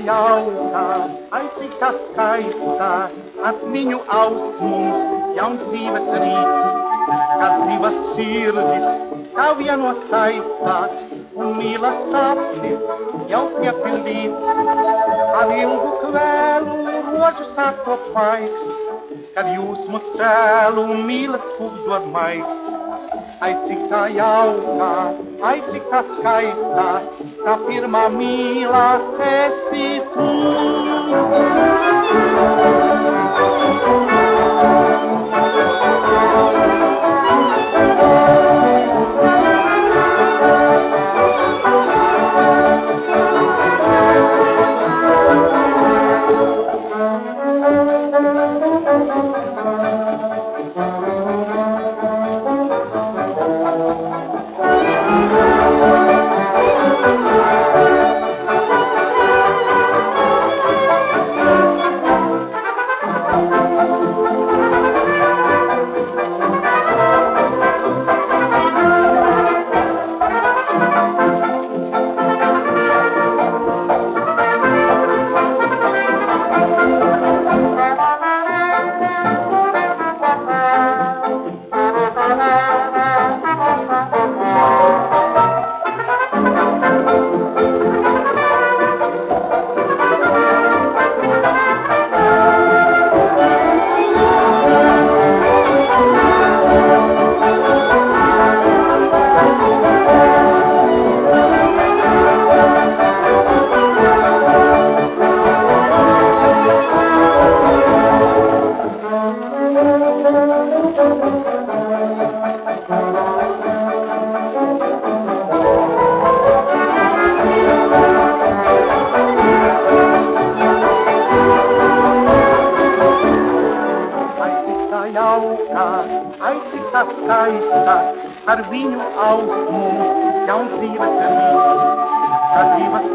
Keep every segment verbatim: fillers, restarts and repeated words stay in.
jauka, ai cik tā skaista, atmiņu ausmums, jauns dzīves rīts, kad divas sirdis kā vieno saistā, un mīla sapnis jau piepildīts, kad ilgu kvēlu rožu sāk top maigs, kad jūsmu cēlu mīlas kūks dod maigs. Ai cik tā jauka, ai cik tā skaista, tā pirmā mīlā esi tu. Ai cik tā skaista, ar viņu ausmumu, jauns dzīves rīts, kad divas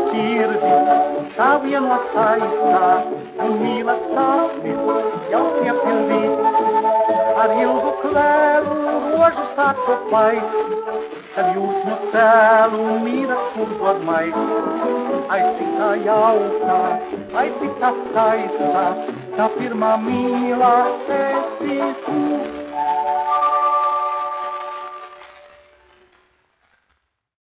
sirdis kā vieno saistā, un mīla sapnis jau piepildīts, ar ilgu kvēlu rožu sāk top maigs, kad jūsmu cēlu mīlas kūks dod maigs. Ai cik tā jauka, ai cik tā skaista, tā pirmā mīlā esi.